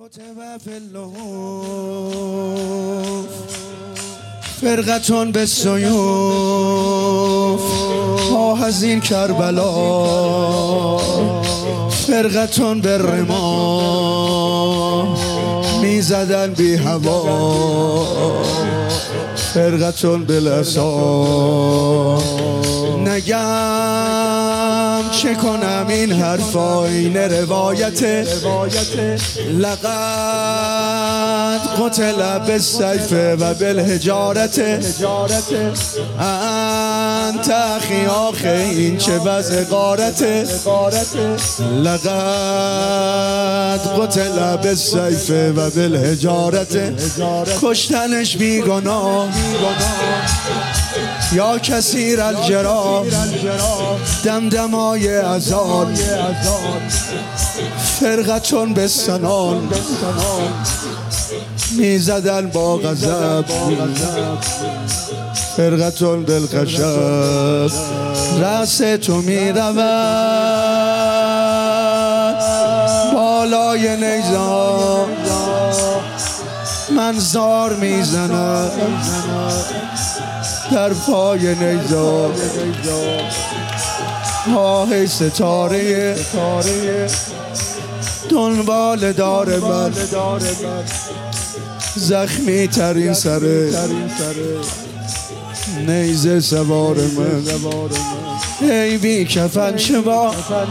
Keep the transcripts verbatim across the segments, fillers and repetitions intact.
كتب في اللهوف فرقة بالسيوف آه از این کربلا فرقة بالرماح میزدن بی هوا فرقة بالعصا. نگم چه کنم این حرفا این روایت لقد قتل بالسیف و بالحجارت انت اخی آخه این چه وضع غارت لقد قتل بالسیف و بالحجارت کشتنش بیگناه یا کثیر الجراح دمدمای عذاب فرقتون به سنان میزدن با غضب فرقتون بالخشب رأس تو میرود بالای نیزه من زار میزنم در پای نیزه آه ستاره دنبال دار من زخمی ترین سره نیزه سوار من ای بی کفن چه با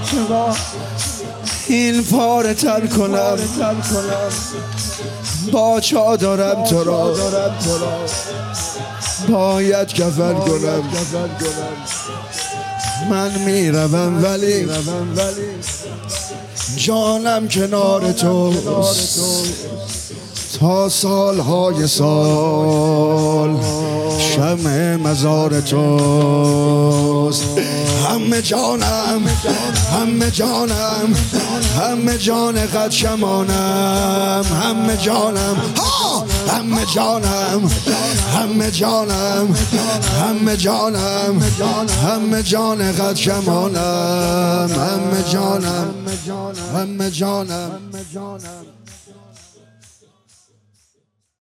این پاره تر کنم با چادرم تو را باید کفن کنم من میروم ولی جانم کنار توست تا سالهای سال شمع مزار توست همه جانم همه جانم همه جان قد شمانم همه جانم همه جانم همه جانم همه جانم همه جان قد شمانم همه جانم همه جانم